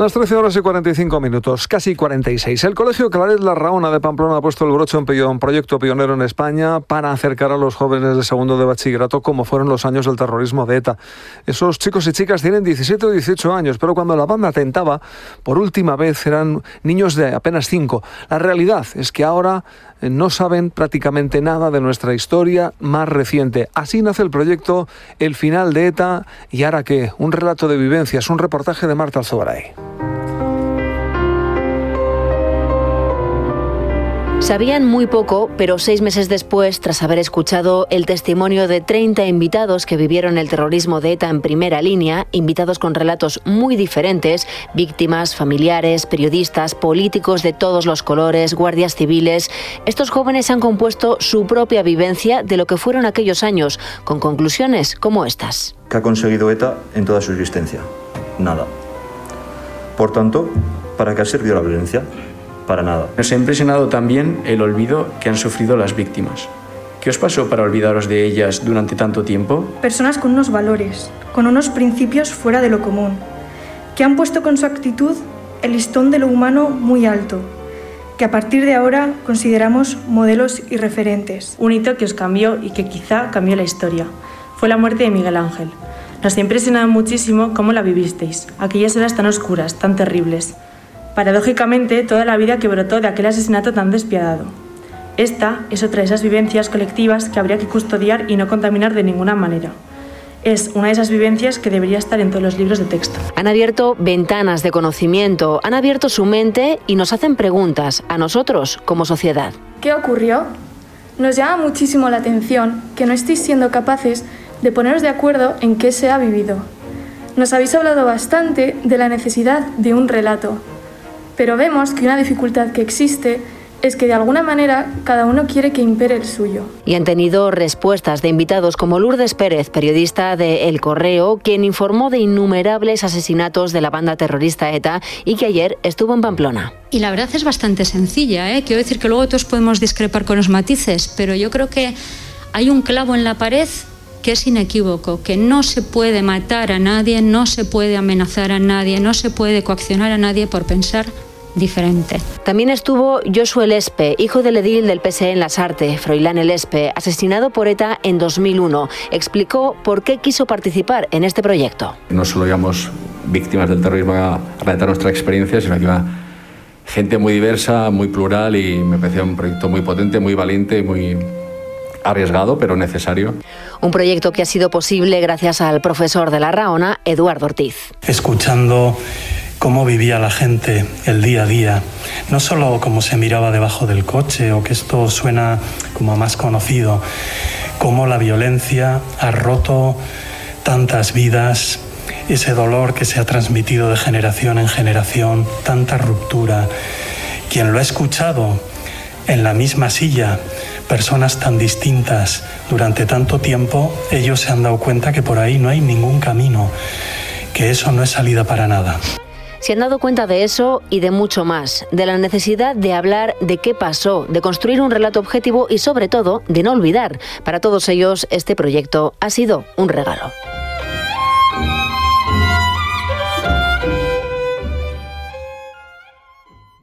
Las 13:45, casi 46. El Colegio Claret Larraona de Pamplona ha puesto el broche en un proyecto pionero en España para acercar a los jóvenes de segundo de bachillerato como fueron los años del terrorismo de ETA. Esos chicos y chicas tienen 17 o 18 años, pero cuando la banda atentaba, por última vez eran niños de apenas 5. La realidad es que ahora no saben prácticamente nada de nuestra historia más reciente. Así nace el proyecto El final de ETA y ahora qué, un relato de vivencias, un reportaje de Marta Alzogaray. Sabían muy poco, pero 6 meses después, tras haber escuchado el testimonio de 30 invitados que vivieron el terrorismo de ETA en primera línea, invitados con relatos muy diferentes, víctimas, familiares, periodistas, políticos de todos los colores, guardias civiles, estos jóvenes han compuesto su propia vivencia de lo que fueron aquellos años, con conclusiones como estas. ¿Qué ha conseguido ETA en toda su existencia? Nada. Por tanto, ¿para qué ha servido la violencia? Para nada. Nos ha impresionado también el olvido que han sufrido las víctimas. ¿Qué os pasó para olvidaros de ellas durante tanto tiempo? Personas con unos valores, con unos principios fuera de lo común, que han puesto con su actitud el listón de lo humano muy alto, que a partir de ahora consideramos modelos y referentes. Un hito que os cambió y que quizá cambió la historia. Fue la muerte de Miguel Ángel. Nos ha impresionado muchísimo cómo la vivisteis, aquellas horas tan oscuras, tan terribles. Paradójicamente, toda la vida que brotó de aquel asesinato tan despiadado. Esta es otra de esas vivencias colectivas que habría que custodiar y no contaminar de ninguna manera. Es una de esas vivencias que debería estar en todos los libros de texto. Han abierto ventanas de conocimiento, han abierto su mente y nos hacen preguntas a nosotros como sociedad. ¿Qué ocurrió? Nos llama muchísimo la atención que no estéis siendo capaces de poneros de acuerdo en qué se ha vivido. Nos habéis hablado bastante de la necesidad de un relato. Pero vemos que una dificultad que existe es que de alguna manera cada uno quiere que impere el suyo. Y han tenido respuestas de invitados como Lourdes Pérez, periodista de El Correo, quien informó de innumerables asesinatos de la banda terrorista ETA y que ayer estuvo en Pamplona. Y la verdad es bastante sencilla, Quiero decir que luego todos podemos discrepar con los matices, pero yo creo que hay un clavo en la pared que es inequívoco, que no se puede matar a nadie, no se puede amenazar a nadie, no se puede coaccionar a nadie por pensar diferente. También estuvo Josué Lespe, hijo del edil del PSE en Lasarte, Froilán Lespe, asesinado por ETA en 2001. Explicó por qué quiso participar en este proyecto. No solo íbamos víctimas del terrorismo a relatar nuestra experiencia, sino que iba gente muy diversa, muy plural, y me parecía un proyecto muy potente, muy valiente y muy arriesgado, pero necesario. Un proyecto que ha sido posible gracias al profesor de Larraona, Eduardo Ortiz. Escuchando cómo vivía la gente el día a día, no solo cómo se miraba debajo del coche, o que esto suena como más conocido, cómo la violencia ha roto tantas vidas, ese dolor que se ha transmitido de generación en generación, tanta ruptura. Quien lo ha escuchado en la misma silla, personas tan distintas durante tanto tiempo, ellos se han dado cuenta que por ahí no hay ningún camino, que eso no es salida para nada. Se han dado cuenta de eso y de mucho más, de la necesidad de hablar de qué pasó, de construir un relato objetivo y sobre todo de no olvidar. Para todos ellos este proyecto ha sido un regalo.